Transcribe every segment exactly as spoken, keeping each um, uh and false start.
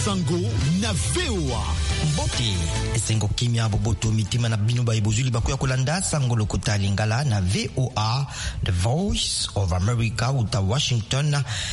Sango na V O A. Bote esengo kimia boboto mitima na bino ba ebozuli bakuya kolanda sango lokota lingala na V O A, The Voice of America uta Washington.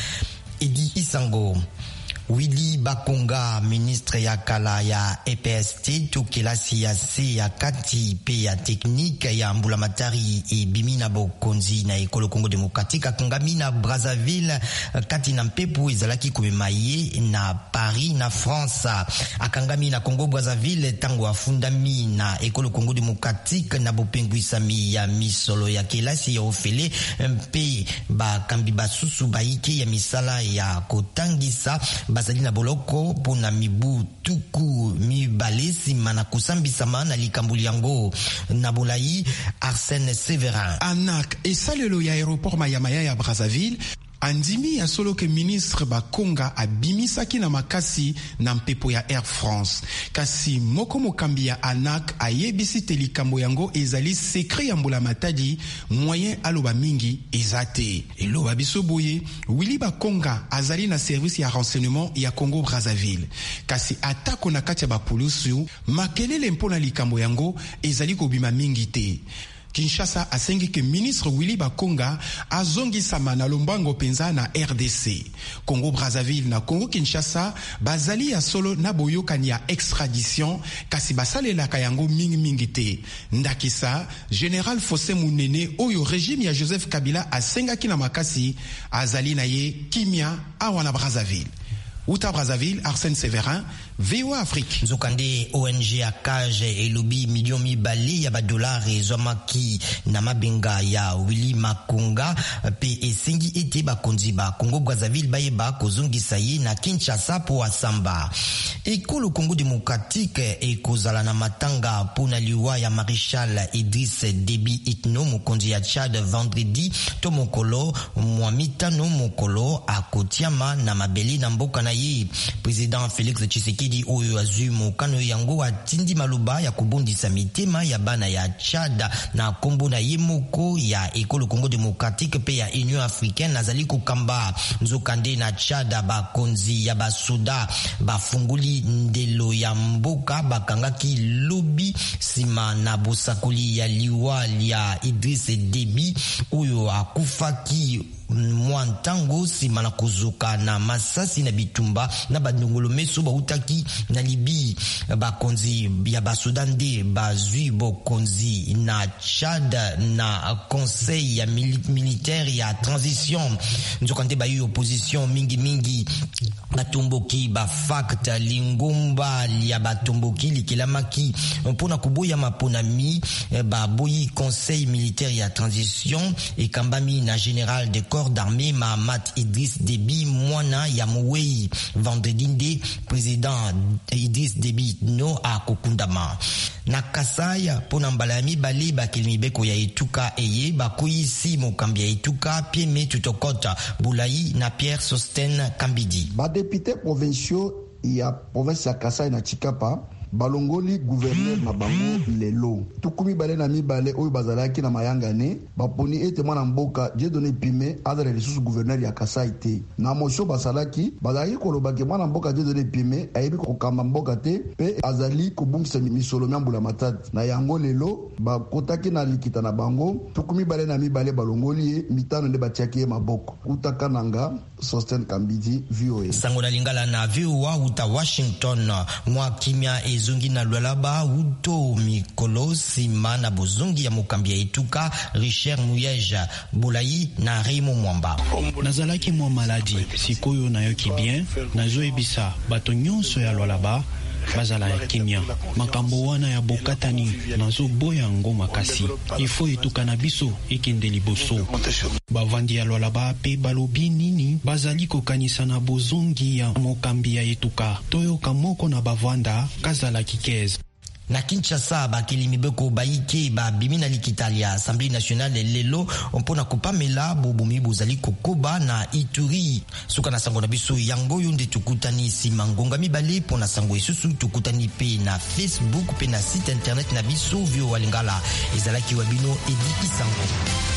Edi Isango Willy Bakonga, ministre ya kala ya E P S T to kelasi ya se ya kati pe ya teknik ya mbulamatari e bimina bokonzi na ekolo Congo Demokratika kangami na Brazzaville kati na mpepu ezalaki kumemaye na Paris na France. Akangami na Congo Brazzaville tango afundami na ekolo Congo Demokratika na bopengwisami ya misolo ya kelasi ya ofele mpe bakambi basusu baike ya misala ya kotangisa bazali na boloko pona mibu tuku mibalesi mana kusambisama na likambuli yango na bolai. Arsène Séverin. Anak esalelo ya aéroport Mayamaya ya Brazzaville andimi ya solo ke ministre Bakonga abimisaki na makasi na mpepo ya Air France. Kasi moko mokambi ya Anak ayebisi te likambo yango ezali secret ya mbula matadi moyen aloba mingi ezate. Eloba biso boye Willy Bakonga azali na service ya renseignement ya Congo Brazzaville. Kasi atako na kati ya bapulusu makelele mpona likambo yango ezali kobima mingi te. Kinshasa asengi ke ministre Willy Bakonga azongisama na lombango penza na R D C. Congo Brazzaville na Congo Kinshasa bazali ya solo na boyokani ya extradition kasi basalelaka yango mingi mingi te. Ndakisa General Fosse Munene oyo régime ya Joseph Kabila asengaki na makasi azali na ye kimia awa na Brazzaville. Uta Brazzaville, Arsène Séverin, V O A Afrique. Nzokande O N G akaje elobi million mibale ya badolari zomaki na mabenga ya Willy Bakonga pe esengi ete bakonzi ba Congo Brazzaville bayeba kozongisa ye na Kinshasa po asamba. Ekolo Congo Démocratique ekozala na matanga pona liwa ya Maréchal Idriss Déby Itno mokonzi ya Tchad vendredi to mokolo mwamitano mokolo akotiama na mabeli na mboka na ye. Président Félix Tshisekedi oyo azui mokano yango atindi maluba ya kubondisa mitema ya bana ya Tchad na kombo na ye moko ya ekolo Congo Démocratique pe ya Union Africaine azali kokamba nzokande na Tchad bakonzi ya basoda bafunguli ndelo ya mboka bakangaki lobi sima na bosakoli ya liwa ya Idriss Déby oyo akufaki mwantango sima na kuzuka na masasi na bitumba na bandongolo meso bautaki na Libi. Bakonzi ya basudan de bazui bokonzi na Tchad na conseil ya militaire ya transition nzokante ba opposition mingi mingi batomboki ba fact lingomba ya batomboki likilamaki mpona kuboya maponami ba boyi conseil militaire ya transition ekambami na général de corps d'armée Mahamat Idriss Déby mwana ya Mouwei vendredi nde président Idriss Déby no a kokundama na Kasai pona mbala ya mibale bakeli mibeko ya etuka eye bakoyisi mokambi ya etuka Pieme Tutokota Bulai na Pierre Sosten Kambidi. Badepute provinciaux ya province ya Kasai na Chikapa balongoli gouverneur na bango lelo tukumi bale na mibale oyo bazalaki na mayangane baponi ete mwana mboka Dieudonné Pime azala lisusu gouverneur ya Kasai te na motion basalaki bazalaki kolobaki mwana mboka Dieudonné Pime ayebi kokamba mboka te pe azali kobungisa misolo myambula matati na yango lelo bakotaki na likita na bango tukumi bale na mibale balongoli ye mitano nde batiaki ye maboko utaka nanga Sosten Kambidi V O A. Sango na lingala na V O A uta Washington mwa kimia ezongi na lwalaba uto mikolo sima na bozongi ya mokambi ya etuka Richard Muyeja Bulai na Raymond Mwamba. Nazalaki mwa maladi sikoyo na yoki bien nazo ebisa bato nyonso ya lwalaba bazala ya kimia makambo wana ya bokatani nazo boya ngo makasi ifo etuka na biso ekende liboso bavandi ya lwalaba pe balobi nini bazali kokanisa na bozongi ya mokambi ya etuka toyoka moko na bavanda kazala kikez. Na Kinshasa bakeli mibeko baike ba bimina likitalia Assemblée nationale lelo mpona kupamela bobomi bozali kokoba na Ituri suka na sango na biso yango yonde tukutani sima ngonga mibale pona sango isusu tukutani pe na Facebook pe na site internet na biso vio walingala ezalaki wabino Edi Isango.